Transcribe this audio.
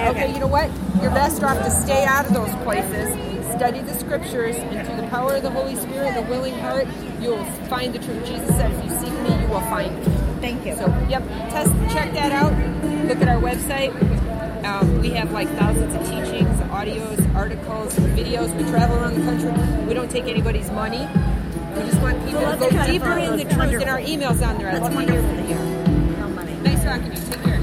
Okay, you know what? You're best off to stay out of those places. Study the scriptures, and through the power of the Holy Spirit and a willing heart, you'll find the truth. Jesus said, if you seek me, you will find me. Thank you. So, check that out. Look at our website. We have like thousands of teachings, audios, articles, videos. We travel around the country. We don't take anybody's money. We just want people to go deeper in the truth, and our email's on there. I'd love to hear from you. No money. Nice talking to you. Take care.